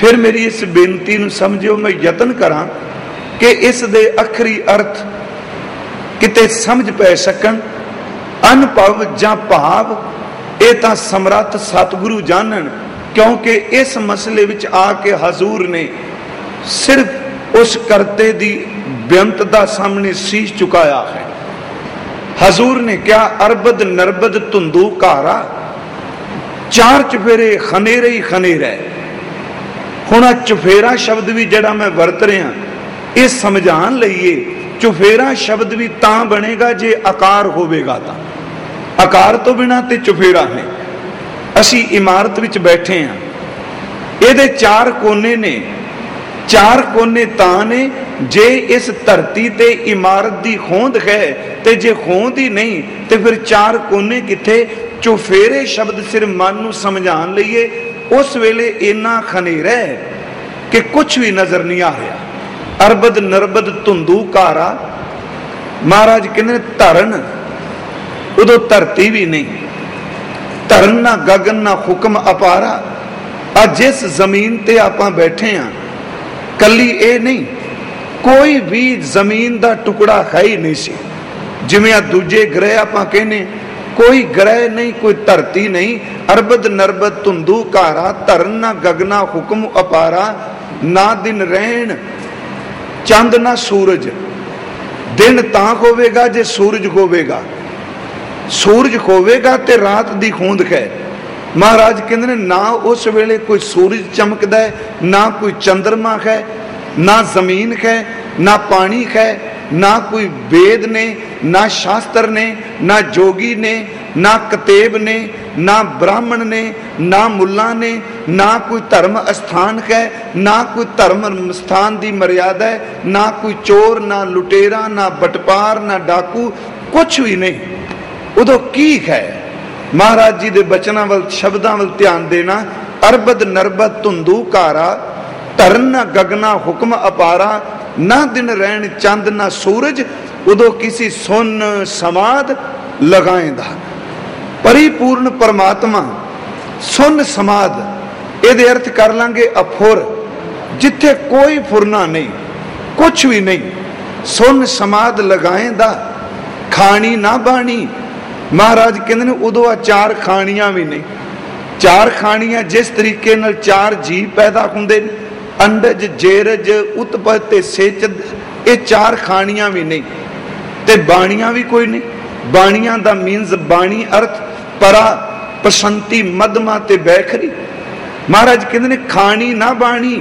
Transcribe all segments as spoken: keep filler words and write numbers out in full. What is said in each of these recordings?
फिर मेरी इस बेनती नूं समझियो, मैं यतन करा कि इस दे अखरी अर्थ किते समझ पै सकन। अनुभव जां भाव ये तां समर्थ सतगुरु जानन, क्योंकि इस मसले विच आके हजूर ने सिर्फ उस करते दी बेअंतता सामने शीश झुकाया है। हजूर ने क्या अरबद नरबद धुंधू कारा, चार चुफेरे खनेरे ही खनेरे। हुण चुफेरा शब्द भी जड़ा मैं वरत रहा ये समझाण लईए, चुफेरा शब्द भी तां बनेगा जे आकार होवेगा। तां आकार तो बिना ते चुफेरा है। असी इमारत विच बैठे हैं, ये चार कोने ने, चार कोने तां ने जे इस धरती ते इमारत दी होंद है, ते जे होंद ही नहीं ते फिर चार कोने किथे। चुफेरे शब्द सिर्फ मन नूं समझाण लईए, उस वेले इन्ना खनेरा है कि कुछ भी नजर नहीं आ रहा। अरबद नरबद धुंधू कारा, महाराज कहने धरन उदों धरती भी नहीं, धरन ना गगन ना हुक्म अपारा। अज जिस जमीन ते आपां बैठे हैं कली ये नहीं, कोई भी जमीन का टुकड़ा है ही नहीं सी। जिवें आ दूजे ग्रह आपां कहने, कोई ग्रह नहीं, कोई धरती नहीं। अरबद नरबद धुंधू कारा, धरन ना गगना हुक्म अपारा। ना दिन रहन चंद ना सूरज, दिन तां होवेगा जे सूरज होवेगा, सूरज होवेगा ते रात दी खूंद है। महाराज कहते हैं ना उस वेले कोई सूरज चमकदा है, ना कोई चंद्रमा है, ना जमीन है, ना पानी है, ना कोई वेद ने, ना शास्त्र ने, ना जोगी ने, ना कतेब ने, ना ब्राह्मण ने, ना मुल्ला ने, ना कोई धर्म स्थान है, ना कोई धर्म स्थान की मर्यादा है, ना कोई चोर, ना लुटेरा, ना बटपार, ना डाकू, कुछ भी नहीं। उदों की है? महाराज जी के बचनों वाल शब्दों वाल ध्यान देना। अरबद नरबद धुंधू कारा, धरन ना गगना हुक्म अपारा। ना दिन रहन चंद ना सूरज, उदों किसी सुन समाध लगाएंदा। परिपूर्ण परमात्मा सुन समाध, ये अर्थ कर लांगे अफुर, जिथे कोई फुरना नहीं, कुछ भी नहीं। सुन समाध लगाएंदा, खानी ना बाणी। महाराज कहते हैं उदों आ चार खानियां भी नहीं। चार खानियां जिस तरीके नाल चार जीव पैदा होंदे, अंडज जेरज उत्पत ते सेचद, ये चार खानियां भी नहीं। ते बाणियां भी कोई नहीं। बाणियां दा मीनस बाणी अर्थ परा पसंती मधमा ते बैखरी। महाराज कहते हैं खानी ना बाणी,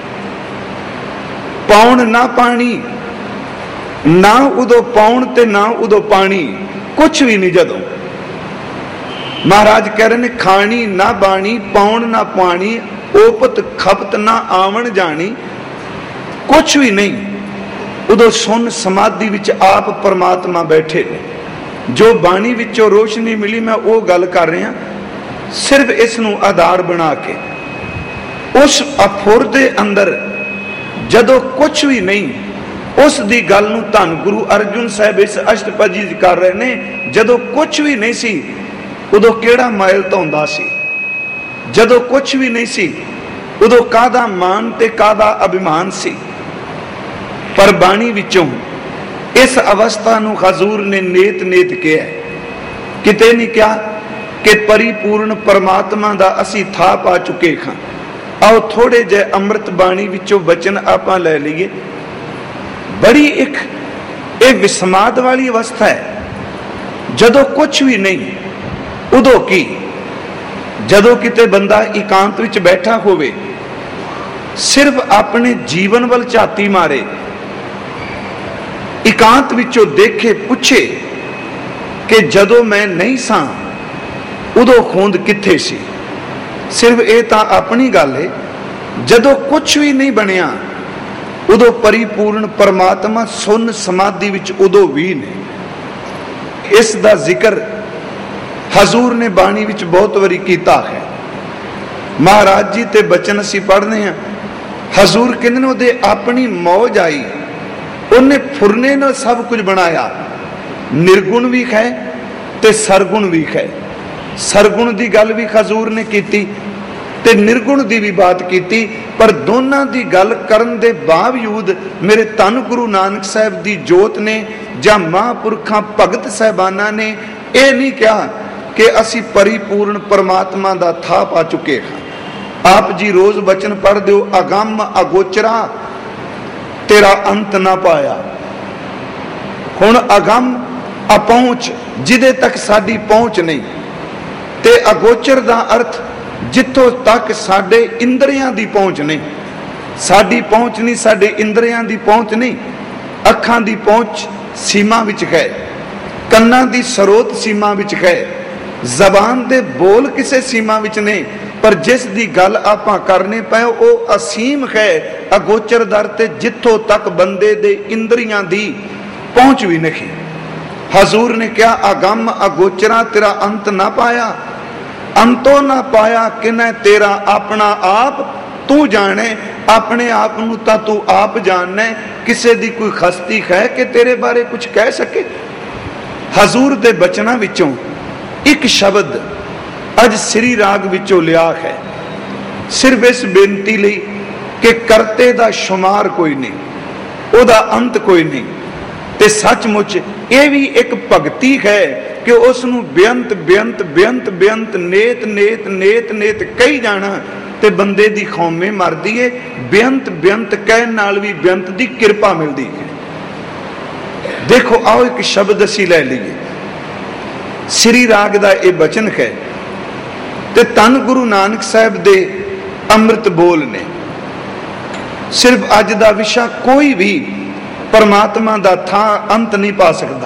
पौन ना पानी, ना उदों पौन ते ना उदों पानी, कुछ भी नहीं। जदों महाराज कह रहे ने खानी ना बाणी, पौन ना पानी, ओपत खपत ना आवन जानी, कुछ भी नहीं। उदों सुन समाधि विच आप परमात्मा बैठे ने। जो बाणी विचों रोशनी मिली, मैं वो गल कर रहा, सिर्फ इसनूं आधार बना के उस अफुर दे अंदर जदों कुछ भी नहीं, उस दी गल नूं धन गुरु अर्जुन साहब इस अष्टपदी कर रहे ने। जदों कुछ भी नहीं सी, उदों केड़ा मायल धोंदा सी। जदों कुछ भी नहीं सी, उदों कादा मान ते कादा अभिमान सी। पर बाणी विचों इस अवस्था नूं हजूर ने नेत नेत किया, किते नहीं क्या कि परिपूर्ण परमात्मा दा असी था पा चुके हां। आओ थोड़े जे अमृत बाणी विचों वचन आपां लै लईए। बड़ी एक ये विस्माद वाली अवस्था है। जदों कुछ भी नहीं, उदों की जदों किते बंदा एकांत विच बैठा होवे, सिर्फ अपने जीवन वल झाती मारे, एकांत विचों देखे पुछे कि जदों मैं नहीं सां उदों खूंद किथे सी। सिर्फ ये तां अपनी गल है। जदों कुछ भी नहीं बनिया, उदों परिपूर्ण परमात्मा सुन समाधि विच उदों भी ने। इस दा जिक्र हजूर ने बाणी विच बहुत बारी कीता है। महाराज जी ते बचन असी पढ़ने हैं। हजूर कहते उहदे अपनी मौज आई, उन्हें फुरने नाल सब कुछ बनाया। निर्गुण भी है ते सरगुण भी है। सरगुण की गल भी हजूर ने की, ਤੇ ਨਿਰਗੁਣ ਦੀ ਵੀ ਬਾਤ ਕੀਤੀ। ਪਰ ਦੋਨਾਂ ਦੀ ਗੱਲ ਕਰਨ ਦੇ ਬਾਵਜੂਦ ਮੇਰੇ ਧੰਨ ਗੁਰੂ ਨਾਨਕ ਸਾਹਿਬ ਦੀ ਜੋਤ ਨੇ ਜਾਂ ਮਹਾਂਪੁਰਖਾਂ ਭਗਤ ਸਾਹਿਬਾਨਾਂ ਨੇ ਇਹ ਨਹੀਂ ਕਿਹਾ ਕਿ ਅਸੀਂ ਪਰਿਪੂਰਨ ਪਰਮਾਤਮਾ ਦਾ ਥਾਂ ਪਾ ਚੁੱਕੇ ਹਾਂ। ਆਪ ਜੀ ਰੋਜ਼ ਬਚਨ ਪੜ੍ਹਦੇ ਹੋ, ਅਗੰਮ ਅਗੋਚਰਾ ਤੇਰਾ ਅੰਤ ਨਾ ਪਾਇਆ। ਹੁਣ ਅਗੰਮ ਅਪਹੁੰਚ, ਜਿਹਦੇ ਤੱਕ ਸਾਡੀ ਪਹੁੰਚ ਨਹੀਂ, ਤੇ ਅਗੋਚਰ ਦਾ ਅਰਥ ਜਿੱਥੋਂ ਤੱਕ ਸਾਡੇ ਇੰਦਰੀਆਂ ਦੀ ਪਹੁੰਚ ਨਹੀਂ। ਸਾਡੀ ਪਹੁੰਚ ਨਹੀਂ, ਸਾਡੇ ਇੰਦਰੀਆਂ ਦੀ ਪਹੁੰਚ ਨਹੀਂ। ਅੱਖਾਂ ਦੀ ਪਹੁੰਚ ਸੀਮਾ ਵਿੱਚ ਹੈ, ਕੰਨਾਂ ਦੀ ਸਰੋਤ ਸੀਮਾ ਵਿੱਚ ਹੈ, ਜ਼ਬਾਨ ਦੇ ਬੋਲ ਕਿਸੇ ਸੀਮਾ ਵਿੱਚ ਨਹੀਂ। ਪਰ ਜਿਸ ਦੀ ਗੱਲ ਆਪਾਂ ਕਰਨੇ ਪਏ ਉਹ ਅਸੀਮ ਹੈ, ਅਗੋਚਰ ਦਰ ਤੇ ਜਿੱਥੋਂ ਤੱਕ ਬੰਦੇ ਦੇ ਇੰਦਰੀਆਂ ਦੀ ਪਹੁੰਚ ਵੀ ਨਹੀਂ। ਹਜ਼ੂਰ ਨੇ ਕਿਹਾ ਅਗੰਮ ਅਗੋਚਰਾ ਤੇਰਾ ਅੰਤ ਨਾ ਪਾਇਆ, ਅੰਤੋਂ ਨਾ ਪਾਇਆ ਕਿਨੈ ਤੇਰਾ ਆਪਣਾ ਆਪ ਤੂੰ ਜਾਣੇ। ਆਪਣੇ ਆਪ ਨੂੰ ਤਾਂ ਤੂੰ ਆਪ ਜਾਣਨਾ, ਕਿਸੇ ਦੀ ਕੋਈ ਹਸਤੀ ਹੈ ਕਿ ਤੇਰੇ ਬਾਰੇ ਕੁਝ ਕਹਿ ਸਕੇ। ਹਜ਼ੂਰ ਦੇ ਬਚਨਾਂ ਵਿੱਚੋਂ ਇੱਕ ਸ਼ਬਦ ਅੱਜ ਸ੍ਰੀ ਰਾਗ ਵਿੱਚੋਂ ਲਿਆ ਹੈ, ਸਿਰਫ ਇਸ ਬੇਨਤੀ ਲਈ ਕਿ ਕਰਤੇ ਦਾ ਸ਼ੁਮਾਰ ਕੋਈ ਨਹੀਂ, ਉਹਦਾ ਅੰਤ ਕੋਈ ਨਹੀਂ। ਤੇ ਸੱਚਮੁੱਚ ਇਹ ਵੀ ਇੱਕ ਭਗਤੀ ਹੈ ਕਿ ਉਸ ਨੂੰ ਬੇਅੰਤ ਬੇਅੰਤ ਬੇਅੰਤ ਬੇਅੰਤ ਨੇਤ ਨੇਤ ਨੇਤ ਨੇਤ ਕਹੀ ਜਾਣਾ ਤੇ ਬੰਦੇ ਦੀ ਖੌਮੇ ਮਰਦੀ ਏ। ਬੇਅੰਤ ਬੇਅੰਤ ਕਹਿਣ ਨਾਲ ਵੀ ਬੇਅੰਤ ਦੀ ਕਿਰਪਾ ਮਿਲਦੀ ਹੈ। ਦੇਖੋ ਆਓ ਇੱਕ ਸ਼ਬਦ ਅਸੀਂ ਲੈ ਲਈਏ, ਸ੍ਰੀ ਰਾਗ ਦਾ ਇਹ ਬਚਨ ਹੈ ਤੇ ਧੰਨ ਗੁਰੂ ਨਾਨਕ ਸਾਹਿਬ ਦੇ ਅੰਮ੍ਰਿਤ ਬੋਲ ਨੇ। ਸਿਰਫ ਅੱਜ ਦਾ ਵਿਸ਼ਾ ਕੋਈ ਵੀ ਪਰਮਾਤਮਾ ਦਾ ਥਾਂ ਅੰਤ ਨਹੀਂ ਪਾ ਸਕਦਾ।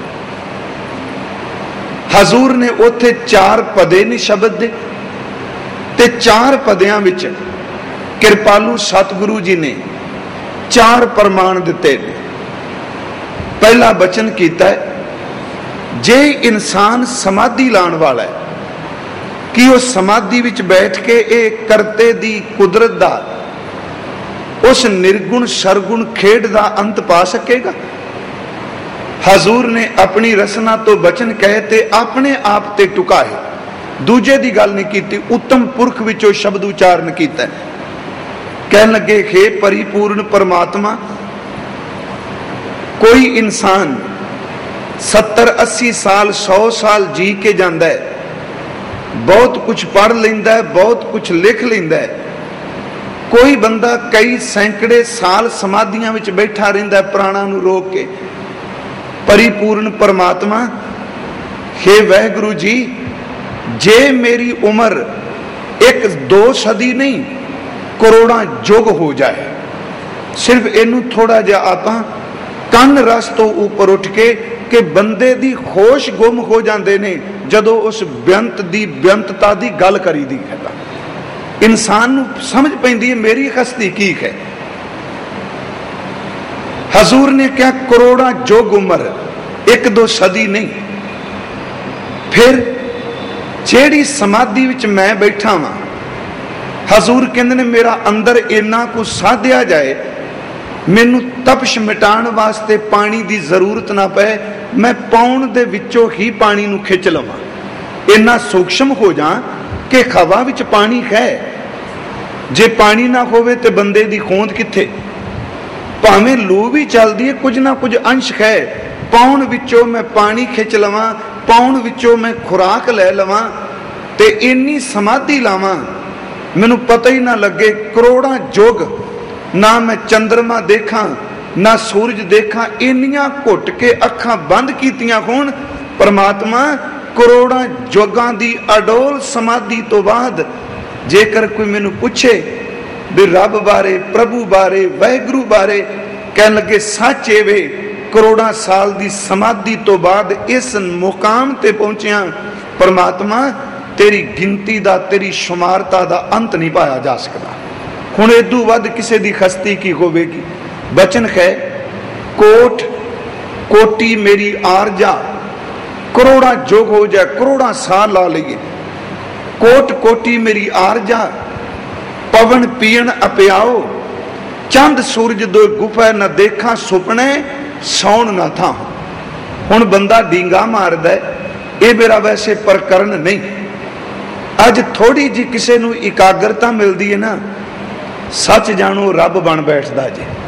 ਹਜ਼ੂਰ ਨੇ ਉੱਥੇ ਚਾਰ ਪਦੇ ਨੇ ਸ਼ਬਦ ਦੇ, ਤੇ ਚਾਰ ਪਦਿਆਂ ਵਿੱਚ ਕਿਰਪਾਲੂ ਸਤਿਗੁਰੂ ਜੀ ਨੇ ਚਾਰ ਪ੍ਰਮਾਣ ਦਿੱਤੇ ਨੇ। ਪਹਿਲਾ ਬਚਨ ਕੀਤਾ ਹੈ, ਜੇ ਇਨਸਾਨ ਸਮਾਧੀ ਲਾਉਣ ਵਾਲਾ ਹੈ ਕਿ ਉਹ ਸਮਾਧੀ ਵਿੱਚ ਬੈਠ ਕੇ ਇਹ ਕਰਤੇ ਦੀ ਕੁਦਰਤ ਦਾ, ਉਸ ਨਿਰਗੁਣ ਸਰਗੁਣ ਖੇਡ ਦਾ ਅੰਤ ਪਾ ਸਕੇਗਾ। ਹਜ਼ੂਰ ਨੇ ਆਪਣੀ ਰਸਨਾ ਤੋਂ ਬਚਨ ਕਹੇ ਤੇ ਆਪਣੇ ਆਪ ਤੇ ਟੁਕਾਏ, ਦੂਜੇ ਦੀ ਗੱਲ ਨਹੀਂ ਕੀਤੀ। ਉੱਤਮ ਪੁਰਖ ਵਿੱਚੋਂ ਸ਼ਬਦ ਉਚਾਰਨ ਕੀਤਾ, ਕਹਿਣ ਲੱਗੇ ਹੇ ਪਰਿਪੂਰਨ ਪਰਮਾਤਮਾ, ਕੋਈ ਇਨਸਾਨ ਸੱਤਰ ਅੱਸੀ ਸਾਲ ਸੌ ਸਾਲ ਜੀ ਕੇ ਜਾਂਦਾ ਹੈ, ਬਹੁਤ ਕੁਝ ਪੜ੍ਹ ਲੈਂਦਾ ਹੈ, ਬਹੁਤ ਕੁਝ ਲਿਖ ਲੈਂਦਾ ਹੈ। ਕੋਈ ਬੰਦਾ ਕਈ ਸੈਂਕੜੇ ਸਾਲ ਸਮਾਧੀਆਂ ਵਿੱਚ ਬੈਠਾ ਰਹਿੰਦਾ ਹੈ ਪ੍ਰਾਣਾਂ ਨੂੰ ਰੋਕ ਕੇ। ਪਰਿਪੂਰਨ ਪਰਮਾਤਮਾ, ਹੇ ਵਾਹਿਗੁਰੂ ਜੀ, ਜੇ ਮੇਰੀ ਉਮਰ ਇੱਕ ਦੋ ਸਦੀ ਨਹੀਂ ਕਰੋੜਾਂ ਯੁੱਗ ਹੋ ਜਾਏ, ਸਿਰਫ ਇਹਨੂੰ ਥੋੜਾ ਜਿਹਾ ਆਪਾਂ ਕੰਨ ਰਸ ਤੋਂ ਉੱਪਰ ਉੱਠ ਕੇ ਕਿ ਬੰਦੇ ਦੀ ਹੋਸ਼ ਗੁੰਮ ਹੋ ਜਾਂਦੇ ਨੇ ਜਦੋਂ ਉਸ ਬੇਅੰਤ ਦੀ ਬੇਅੰਤਤਾ ਦੀ ਗੱਲ ਕਰੀਦੀ ਹੈ। ਇਨਸਾਨ ਨੂੰ ਸਮਝ ਪੈਂਦੀ ਹੈ ਮੇਰੀ ਹਸਤੀ ਕੀ ਹੈ। ਹਜ਼ੂਰ ਨੇ ਕਿਹਾ ਕਰੋੜਾਂ ਯੁੱਗ ਉਮਰ, ਇੱਕ ਦੋ ਸਦੀ ਨਹੀਂ। ਫਿਰ ਜਿਹੜੀ ਸਮਾਧੀ ਵਿੱਚ ਮੈਂ ਬੈਠਾ ਵਾਂ, ਹਜ਼ੂਰ ਕਹਿੰਦੇ ਨੇ ਮੇਰਾ ਅੰਦਰ ਇੰਨਾ ਕੁ ਸਾਧਿਆ ਜਾਏ, ਮੈਨੂੰ ਤਪਸ਼ ਮਿਟਾਉਣ ਵਾਸਤੇ ਪਾਣੀ ਦੀ ਜ਼ਰੂਰਤ ਨਾ ਪਏ, ਮੈਂ ਪੌਣ ਦੇ ਵਿੱਚੋਂ ਹੀ ਪਾਣੀ ਨੂੰ ਖਿੱਚ ਲਵਾਂ। ਇੰਨਾ ਸੂਖਸ਼ਮ ਹੋ ਜਾ ਕਿ ਹਵਾ ਵਿੱਚ ਪਾਣੀ ਹੈ, ਜੇ ਪਾਣੀ ਨਾ ਹੋਵੇ ਤੇ ਬੰਦੇ ਦੀ ਹੋਂਦ ਕਿੱਥੇ। ਭਾਵੇਂ ਲੂ ਵੀ ਚੱਲਦੀ ਹੈ, ਕੁਝ ਨਾ ਕੁਝ ਅੰਸ਼ ਹੈ। ਪੌਣ ਵਿੱਚੋਂ ਮੈਂ ਪਾਣੀ ਖਿੱਚ ਲਵਾਂ, ਪੌਣ ਵਿੱਚੋਂ ਮੈਂ ਖੁਰਾਕ ਲੈ ਲਵਾਂ ਤੇ ਇੰਨੀ ਸਮਾਧੀ ਲਾਵਾਂ ਮੈਨੂੰ ਪਤਾ ਹੀ ਨਾ ਲੱਗੇ। ਕਰੋੜਾਂ ਯੁੱਗ ਨਾ ਮੈਂ ਚੰਦਰਮਾ ਦੇਖਾਂ ਨਾ ਸੂਰਜ ਦੇਖਾਂ, ਇੰਨੀਆਂ ਘੁੱਟ ਕੇ ਅੱਖਾਂ ਬੰਦ ਕੀਤੀਆਂ ਹੋਣ। ਪਰਮਾਤਮਾ, ਕਰੋੜਾਂ ਯੁੱਗਾਂ ਦੀ ਅਡੋਲ ਸਮਾਧੀ ਤੋਂ ਬਾਅਦ ਜੇਕਰ ਕੋਈ ਮੈਨੂੰ ਪੁੱਛੇ ਵੀ ਰੱਬ ਬਾਰੇ, ਪ੍ਰਭੂ ਬਾਰੇ, ਵਾਹਿਗੁਰੂ ਬਾਰੇ, ਕਹਿਣ ਲੱਗੇ ਸੱਚ ਇਹ ਵੇ, ਕਰੋੜਾਂ ਸਾਲ ਦੀ ਸਮਾਧੀ ਤੋਂ ਬਾਅਦ ਇਸ ਮੁਕਾਮ ਤੇ ਪਹੁੰਚਿਆ। ਪਰਮਾਤਮਾ, ਤੇਰੀ ਗਿਣਤੀ ਦਾ, ਤੇਰੀ ਸ਼ੁਮਾਰਤਾ ਦਾ ਅੰਤ ਨਹੀਂ ਪਾਇਆ ਜਾ ਸਕਦਾ। ਹੁਣ ਇਦੋਂ ਵੱਧ ਕਿਸੇ ਦੀ ਹਸਤੀ ਕੀ ਹੋਵੇਗੀ। ਬਚਨ ਹੈ, ਕੋਟ ਕੋਟੀ ਮੇਰੀ ਆਰਜਾ, ਕਰੋੜਾਂ ਯੁੱਗ ਹੋ ਜਾਏ, ਕਰੋੜਾਂ ਸਾਲ ਲਾ ਲਈਏ, ਕੋਟ ਕੋਟੀ ਮੇਰੀ ਆਰਜਾ, ਪਵਨ ਪੀਣ ਅਪਿਆਓ, ਚੰਦ ਸੂਰਜ ਦੋ ਗੁਫਾ ਨਾ ਦੇਖਾਂ, ਸੁਪਨੇ ਸੌਣ ਨਾ ਥਾਂ। ਹੁਣ ਬੰਦਾ ਡੀਂਗਾ ਮਾਰਦਾ, ਇਹ ਮੇਰਾ ਵੈਸੇ ਪ੍ਰਕਰਨ ਨਹੀਂ। ਅੱਜ थोड़ी जी किसी नूं इकाग्रता मिलती है ना, सच जानो रब बन बैठदा जे।